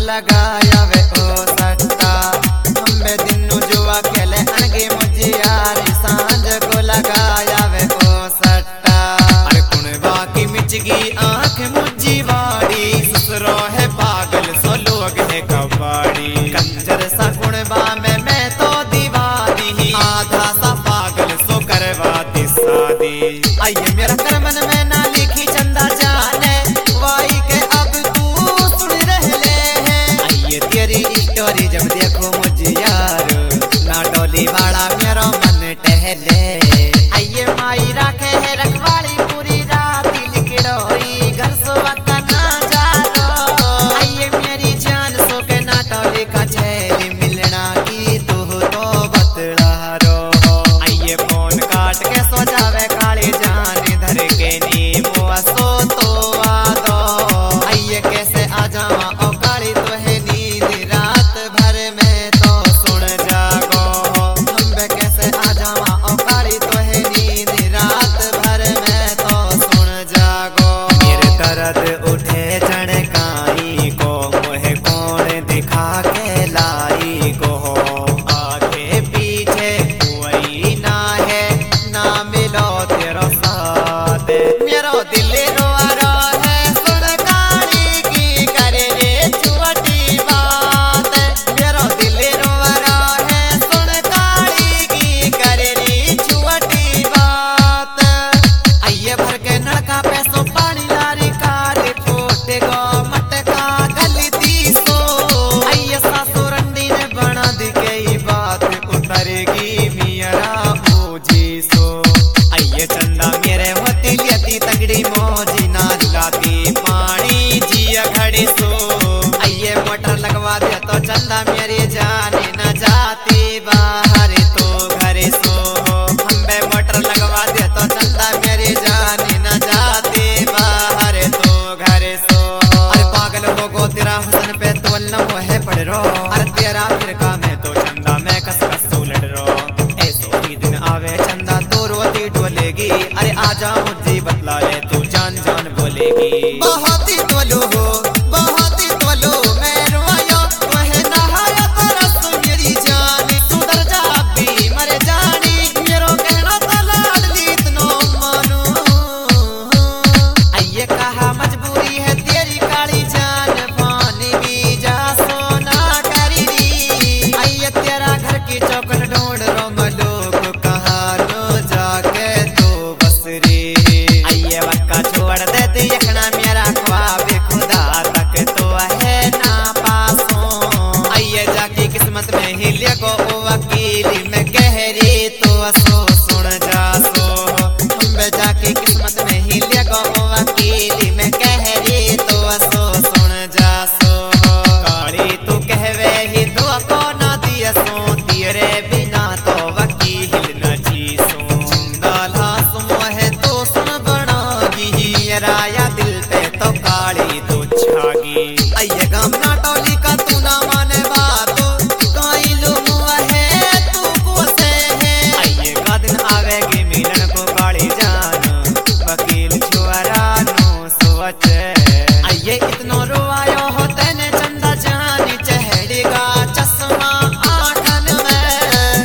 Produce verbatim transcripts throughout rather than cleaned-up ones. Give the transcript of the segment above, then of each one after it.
लगाया वे ओ सट्टा हम्बे दिनू जुआ खेले अनगे मुझे यार सांझ को लगाया वे ओ सट्टा अरे कुण बाकी मिचगी आंख मुझी वाड़ी ससुरो है पागल सो लोग है कबाड़ी कंजर सा कुणबा में मैं तो दीवानी आधा सा पागल सो करवाती शादी आइए मेरा करमन में ना लिखी चंदा जाने वाई के अब तू सुन रहे हैं आइए तेरी स्टोरी जब देखो मुझे यार ना डोली वाला मेरा मन टहले आइए माई राखे है रखवाली पूरी रात लिखड़ोई घर सो वक्त ना जानो आइए मेरी जान सो के ना डोली का छेली मिलना की तू तो बतला रो आइए फोन काट के सो जावे काली जान धर के नीमो सो तो आ दो आइए कैसे आ जावा ओ काली तो है नींद रात भर में तो सुन जागो हम कैसे आ जावा ओ काली तो है नींद रात भर में तो सुन जागो मेरे दर्द उठे चढ़काई को मुहे कौन दिखा के लाई को आगे पीछे कोई ना है ना मिलो तेरा साथ मेरो दिल रोआ रो है सुन काली की करे रे छोटी बात मेरो दिल रोआ रो है सुन काली की करे रे छोटी बात आइए भर के नलका पे सो पानी लारी काली फोटे गो मटका गलती सो आइए सासु रंडी ने बना दी गई बात उतरेगी मियरा ओजी सो आइए चंदा मेरे होती लेती तगड़ी मौजी ना लाती पानी जिया खड़ी सो आइए मोटर लगवा दे तो चंदा मेरी जाने न जाती बाहर तो घरे सो हम्बे मोटर लगवा दे तो चंदा मेरी जाने न जाती बाहर तो घरे सो अरे पागल हो गो तेरा हुसन पे तो न है पड़ रो अरे तेरा फिर का मैं तो चंदा मैं कस कस लड़ रो ऐसो ही दिन आवे चंदा तो रोती डोलेगी अरे आजा मुझे बतला ले तू जान जान बोलेगी बहुत ही तोलो हो बहुत ही तोलो मैं रोयो वह नहाया तरस मेरी जान सुधर जा भी मर जानी मेरो कहना तो लाडली इतनो मानो आइए कहा मजबूरी है तेरी काली जान पानी भी जा सोना करी दी आइए तेरा घर की चौकन ढूंढ रो मलोक कहाँ नो जाके तो बस रे आइए वक्का छोड़ देते यखना मेरा ख्वाब खुदा तक तो है ना पासों आइए जाके किस्मत में ही लेगो ओ वकीली में गहरी तो सो सुन जा सो हम जाके किस्मत में ही लेगो ओ वकीली में गहरी तो सो सुन जा सो काली तू कहवे ही तो को ना दिया सो तेरे बिना तो वकील न जी सो जिंदा लाश मोहे तो सुन बनागी राया दिल पे तो काली तो छागी आइए गाम ना टोली का तू ना माने बात काई लो मुहे तू को से है आइए का दिन आवेगी मिलन को काली जान वकील छुआरा नो सोच आइए इतनो रोवायो हो तेने चंदा जानी चढ़ेगा चश्मा आंखन में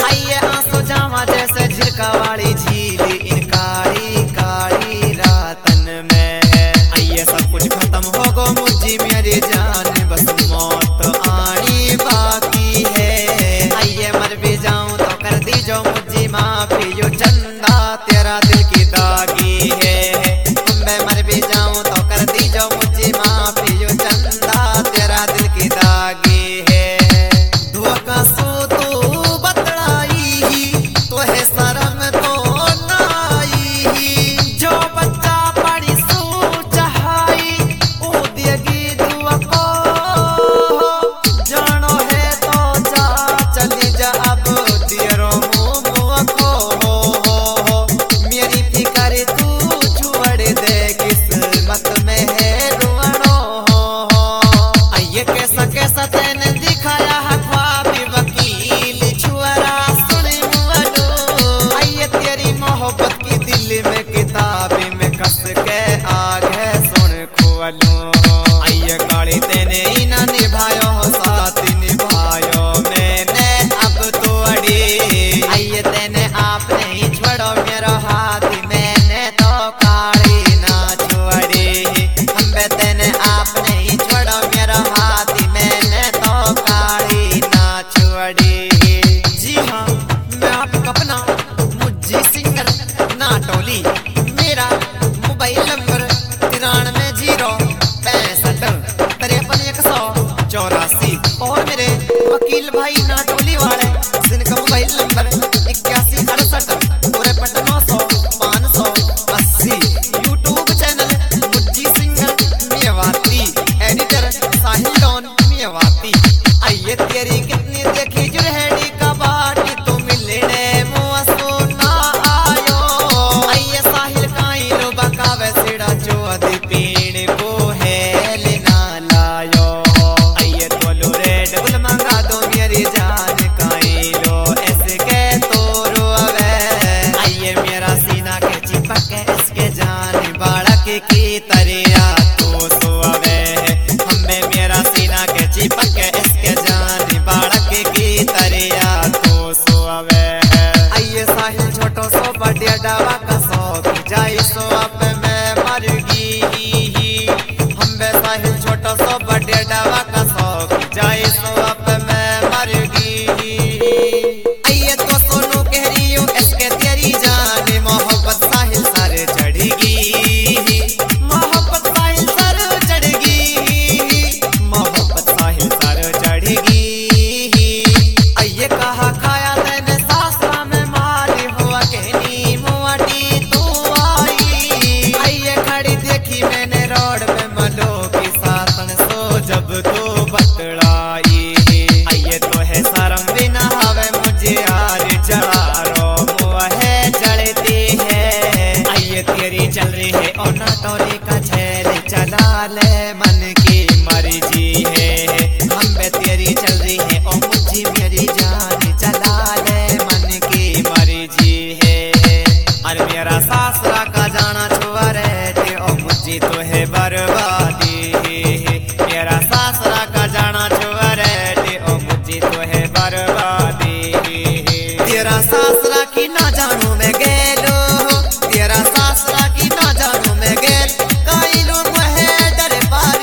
डेडावा का शौक जाई सो अब मैं मर गई। हम बे साहिल छोटा सो डेडावा का शौक जाई सो अब मैं मर गई। आइए तो सोनू कह रही हूँ इसके तेरी जान मोहब्बत साहिल सर चढ़ेगी, मोहब्बत साहिल सर चढ़ेगी, मोहब्बत साहिल सर चढ़ेगी। आइए कहा खाया मैंने सासरा में मारी हुआ कहनी मुआटी तू आई। आइए खड़ी देखी मैंने रोड पे मलो की सासन सो जब तू बतलाई। आइए तो है शर्म बिना हवे मुझे यार जला रो मुहे जलती है। आइए तेरी चल रही है और ना टोरी का छैल चला ले मन की मर्जी है। हम बे तेरी चल रही है और मुझे मेरी जान चला ले मन की मर्जी है। अरे मेरा सासरा का जाना छुआ रहते और मुझे तो है बर्बादी। मेरा सासरा का जाना छुआ रहते और मुझे तो है बर्बादी। तेरा सासरा की ना जानू मैं गेलो, तेरा सासरा की ना जानू मैं गेल। कई लोग है डर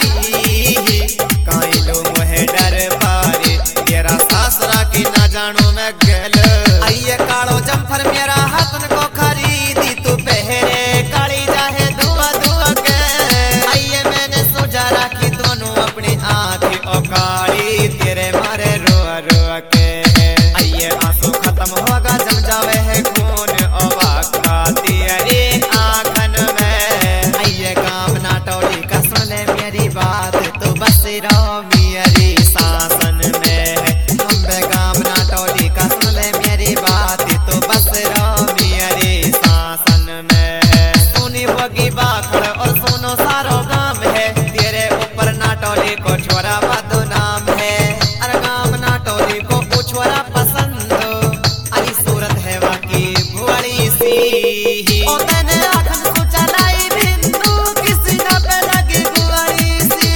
पारी, कई लोग है डर पारी। तेरा सासरा की ना जानू मैं गेल। आइए कालो जम्फर मेरा हाथन को खरीदी तू पहरे काली जाहे दुआ दुआ के। आइए मैंने सोचा राखी दोनों अपनी आंखें ओ काली तेरे मारे रोआ रोआ के। आइए आंसू खत्म होगा जम जावे है खून ओ वाका तेरी आंखन में। आइए काम ना टोली का सुन ले मेरी बात तो बस रहो मेरी शासन में। हम बे काम ना टोली का सुन ले मेरी बात तो बस रहो मेरी शासन में। सुनी बगी बाखड़ और सुनो सारो गाम है तेरे ऊपर ना टोली को छोरा बदनाम है। अरे गाम ना टोली को छोरा पसंद अली सूरत है वाकी भुआड़ी सी। ओ तने आखन को चलाई बिंदु किसी ना पे लगे भुआड़ी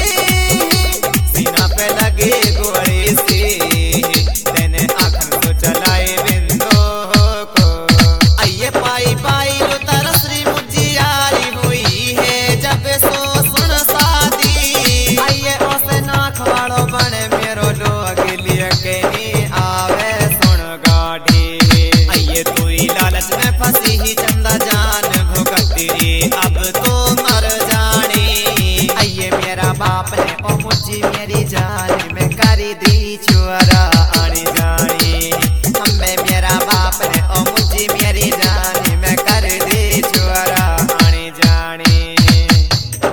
सी, सीना पे लगे भुआड़ी सी। तने आखन को चलाई बिंदु को। आइए पाई पाई लो तरसरी मुझे यारी हुई है जब सो सुन शादी। आइए ओसे नाख वालो बने मेरो लोग लिए के आवे सुन गाड़ी। आइए तू ही लालच में फंसी ही चंदा जान भुगतरी अब तो मर जानी। आइए मेरा बाप है ओ मुझे मेरी जान में करी दी